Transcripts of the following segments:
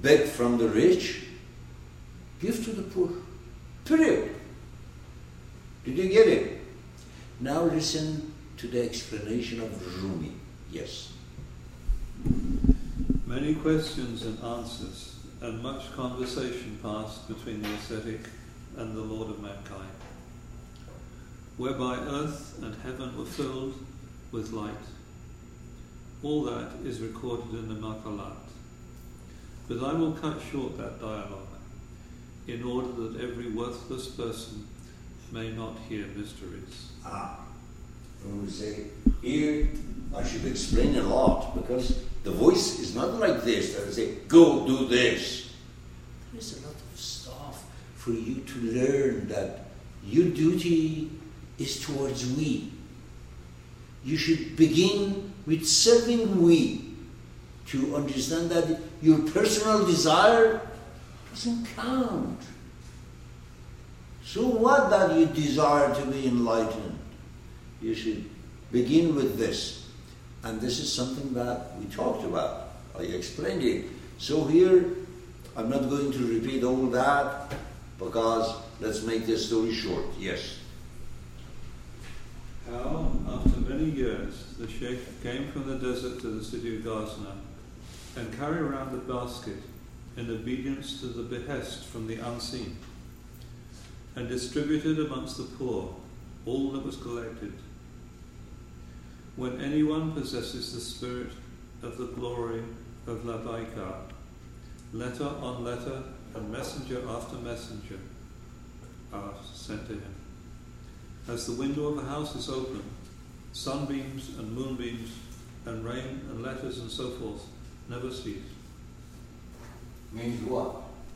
beg from the rich, give to the poor. Period. Did you get it? Now listen to the explanation of Rumi. Yes. Many questions and answers, and much conversation passed between the ascetic and the Lord of mankind, whereby earth and heaven were filled with light. All that is recorded in the Maqalat. But I will cut short that dialogue, in order that every worthless person may not hear mysteries. When we say, here I should explain a lot, because the voice is not like this, that I say, go do this. There is a lot of stuff for you to learn, that your duty is towards we. You should begin with serving we, to understand that your personal desire doesn't count. So what that you desire to be enlightened? You should begin with this. And this is something that we talked about. I explained it. So here, I'm not going to repeat all that, because let's make this story short. Yes. How, after many years, the Sheikh came from the desert to the city of Ghazna and carried around a basket in obedience to the behest from the unseen, and distributed amongst the poor all that was collected. When anyone possesses the spirit of the glory of Labbaika, letter on letter and messenger after messenger are sent to him. As the window of a house is open, sunbeams and moonbeams and rain and letters and so forth never cease. Means what?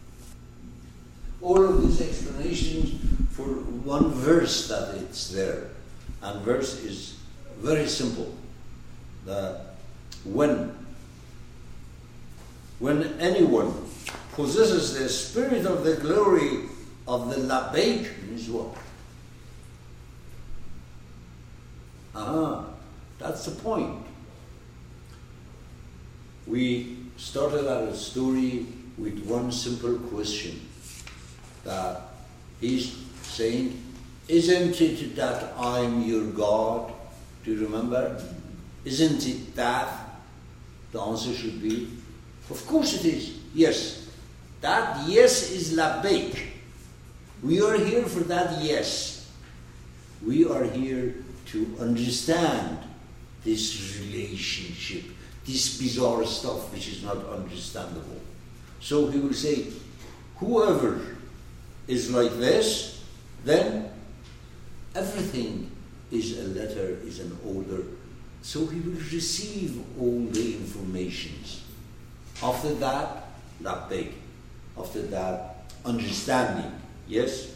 All of these explanations for one verse that it's there. And verse is very simple. That when anyone possesses the spirit of the glory of the Labbaik, means what? That's the point. We started our story with one simple question, that he's saying, isn't it that I'm your God? Do you remember? Isn't it that? The answer should be, of course it is. Yes. That yes is Labbaik. We are here for that yes. We are here to understand this relationship, this bizarre stuff which is not understandable. So he will say, whoever is like this, then everything is a letter, is an order. So he will receive all the informations. After that, Labbaik. After that, understanding. Yes?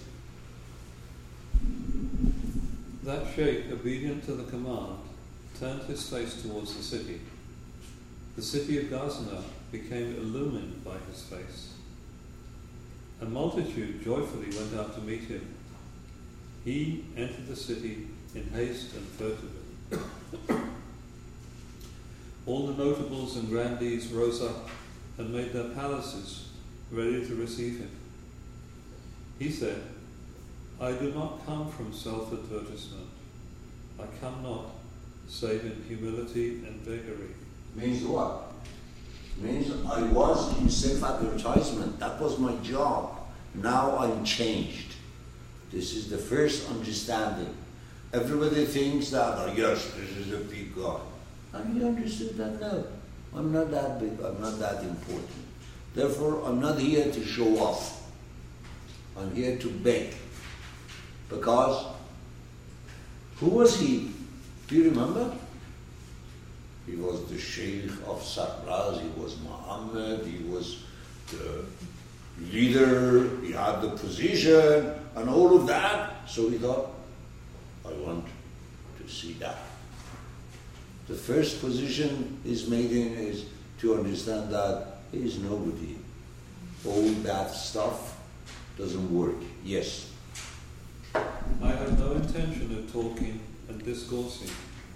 That sheikh, obedient to the command, turned his face towards the city. The city of Ghazna became illumined by his face. A multitude joyfully went out to meet him. He entered the city in haste and furtively. All the notables and grandees rose up and made their palaces ready to receive him. He said, I do not come from self-advertisement. I come not save in humility and beggary. Means what? Means I was in self-advertisement. That was my job. Now I'm changed. This is the first understanding. Everybody thinks that, oh yes, this is a big God. And you understood that? No. I'm not that big. I'm not that important. Therefore, I'm not here to show off. I'm here to beg. Because, who was he? Do you remember? He was the Sheikh of Sarraz, he was Muhammad, he was the leader, he had the position, and all of that. So he thought, I want to see that. The first position is made in is to understand that he is nobody. All that stuff doesn't work. Yes. I have no intention of talking and discoursing.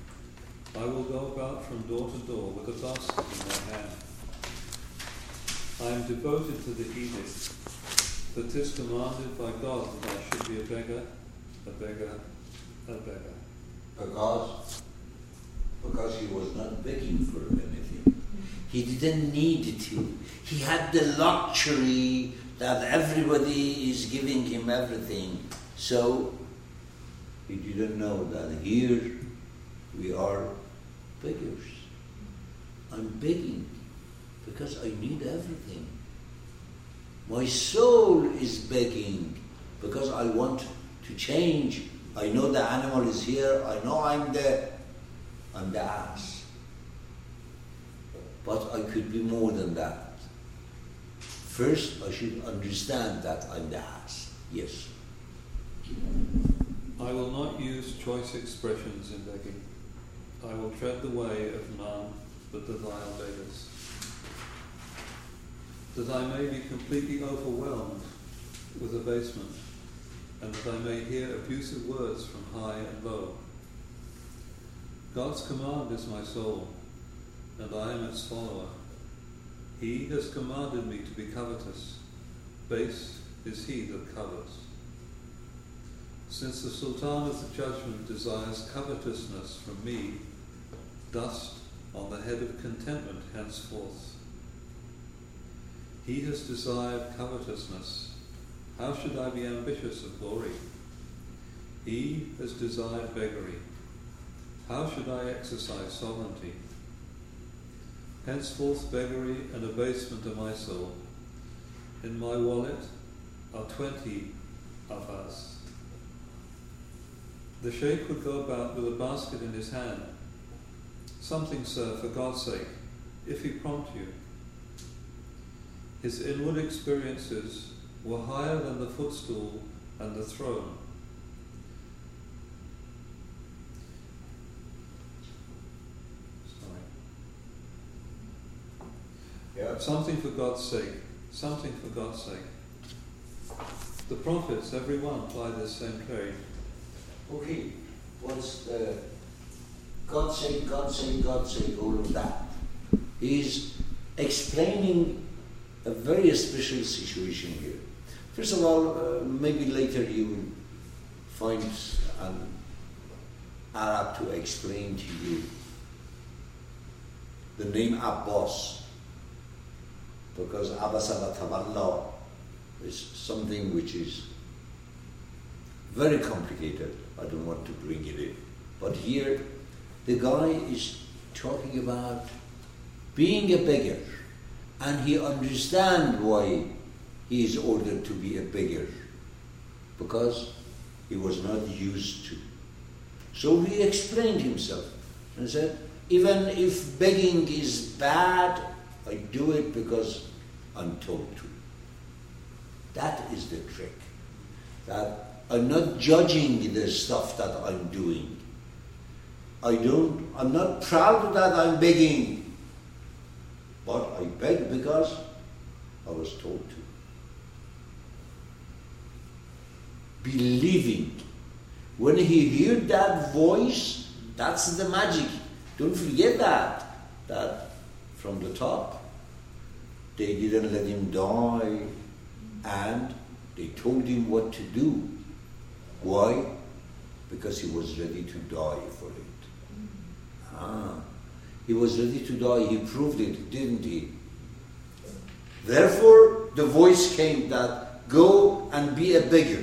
I will go about from door to door with a basket in my hand. I am devoted to the edict, that 'tis commanded by God that I should be a beggar, a beggar, a beggar. Because he was not begging for anything. He didn't need to. He had the luxury that everybody is giving him everything. So he didn't know that here we are beggars. I'm begging because I need everything. My soul is begging because I want to change. I know the animal is here. I know I'm the ass. But I could be more than that. First, I should understand that I'm the ass. Yes. I will not use choice expressions in begging. I will tread the way of none but the vile beggars, that I may be completely overwhelmed with abasement, and that I may hear abusive words from high and low. God's command is my soul, and I am its follower. He has commanded me to be covetous. Base is he that covets. Since the Sultan of the Judgment desires covetousness from me, dust on the head of contentment henceforth. He has desired covetousness. How should I be ambitious of glory? He has desired beggary. How should I exercise sovereignty? Henceforth beggary and abasement are my soul. In my wallet are 20 of us. The sheikh would go about with a basket in his hand. Something, sir, for God's sake, if he prompt you. His inward experiences were higher than the footstool and the throne. Something for God's sake. Something for God's sake. The prophets, every one, ply this same trade. Okay, what's the God sake, God sake, God sake, all of that? He's explaining a very special situation here. First of all, maybe later you will find an Arab to explain to you the name Abbas. Because Abasa wa Tawalla is something which is very complicated. I don't want to bring it in. But here, the guy is talking about being a beggar. And he understands why he is ordered to be a beggar. Because he was not used to. So he explained himself and said, even if begging is bad, I do it because I'm told to. That is the trick. That I'm not judging the stuff that I'm doing. I'm not proud that I'm begging. But I beg because I was told to. Believing. When he heard that voice, that's the magic. Don't forget that from the top, they didn't let him die, and they told him what to do. Why? Because he was ready to die for it. He was ready to die. He proved it, didn't he? Therefore, the voice came that, go and be a beggar.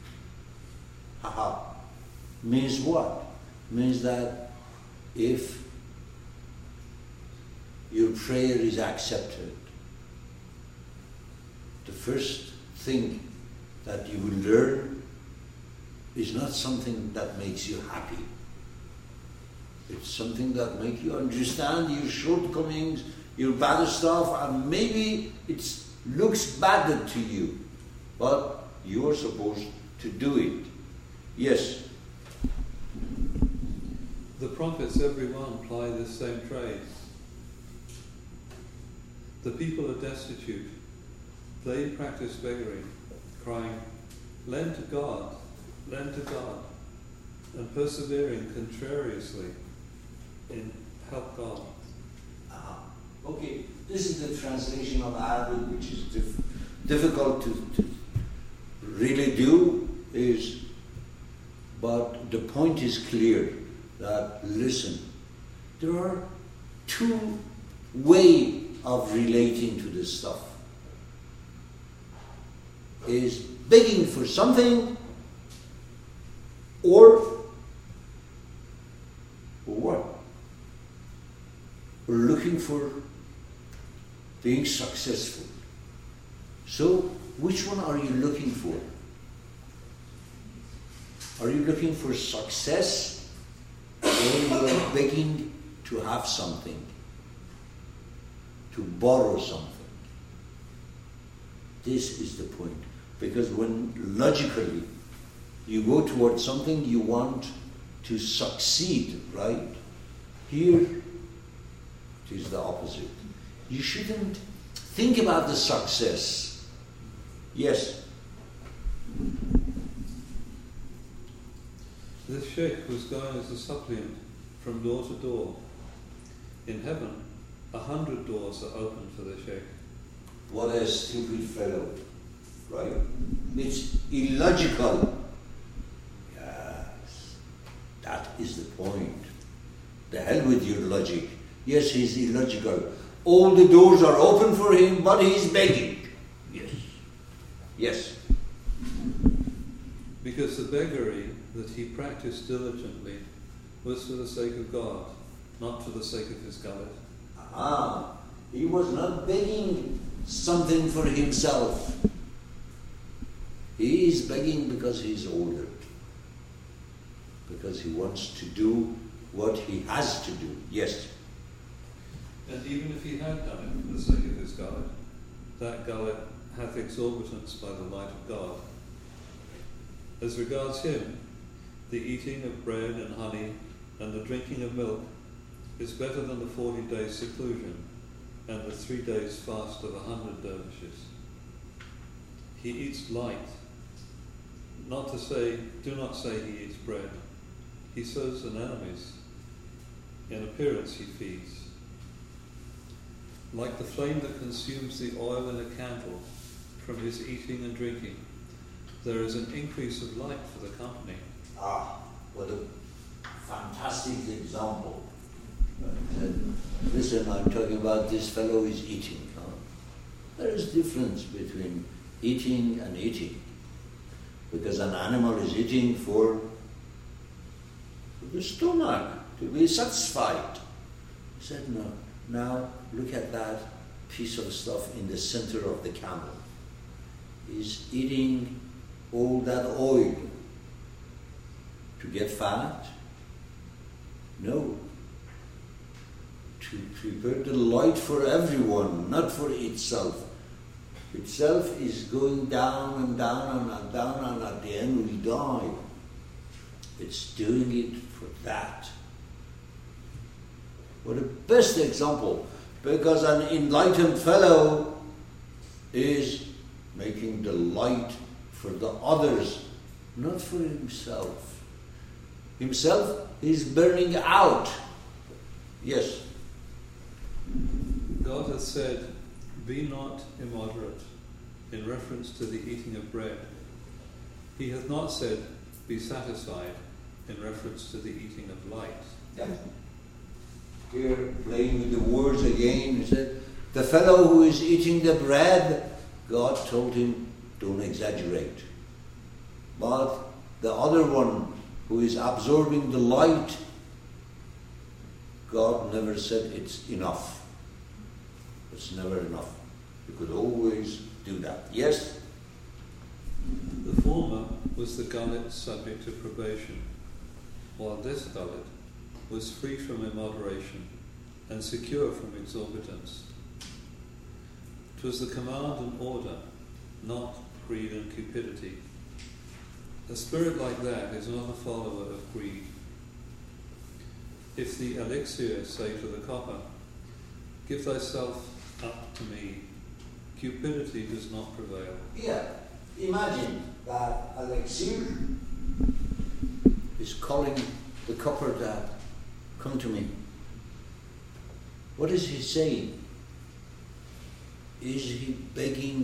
Means what? Means that if your prayer is accepted, the first thing that you will learn is not something that makes you happy. It's something that makes you understand your shortcomings, your bad stuff, and maybe it looks bad to you, but you are supposed to do it. Yes? The prophets, every one, ply this same trade. The people are destitute. They practice beggary, crying, lend to God, and persevering contrariously in help God. Okay, this is the translation of Arabic, which is difficult to really do, but the point is clear that, listen, there are two ways of relating to this stuff. Is begging for something or what? Or looking for being successful. So, which one are you looking for? Are you looking for success, or you are begging to have something, to borrow something? This is the point. Because when logically you go towards something, you want to succeed, right? Here, it is the opposite. You shouldn't think about the success. Yes? This sheikh was going as a suppliant from door to door. In heaven, 100 doors are open for the sheikh. What a stupid fellow, right? It's illogical. Yes, that is the point. The hell with your logic. Yes, he's illogical. All the doors are open for him, but he's begging. Yes. Yes. Because the beggary that he practiced diligently was for the sake of God, not for the sake of his gullet. He was not begging something for himself. He is begging because he's ordered. Because he wants to do what he has to do. Yes? And even if he had done it for the sake of his gullet, that gullet hath exorbitance by the light of God. As regards him, the eating of bread and honey and the drinking of milk is better than the 40 days seclusion and the 3 days fast of 100 dervishes. He eats light. Do not say he eats bread. He serves anemones. In appearance he feeds. Like the flame that consumes the oil in a candle from his eating and drinking, there is an increase of light for the company. What a fantastic example. Listen, I'm talking about this fellow is eating. There is difference between eating and eating. Because an animal is eating for the stomach, to be satisfied. He said, no. Now look at that piece of stuff in the center of the camel. He's eating all that oil to get fat? No. To prepare the light for everyone, not for itself. Itself is going down and down and down, and at the end will die. It's doing it for that. What a best example, because an enlightened fellow is making the light for the others, not for himself. Himself is burning out. Yes. God hath said, be not immoderate, in reference to the eating of bread. He hath not said, be satisfied, in reference to the eating of light. Yeah. Here, playing with the words again, he said, the fellow who is eating the bread, God told him, don't exaggerate. But the other one who is absorbing the light, God never said it's enough. It's never enough. You could always do that. Yes? The former was the gullet subject to probation, while this gullet was free from immoderation and secure from exorbitance. 'Twas the command and order, not greed and cupidity. A spirit like that is not a follower of greed. If the elixir say to the copper, give thyself up to me, cupidity does not prevail. Yeah, imagine that elixir is calling the copper that, come to me. What is he saying? Is he begging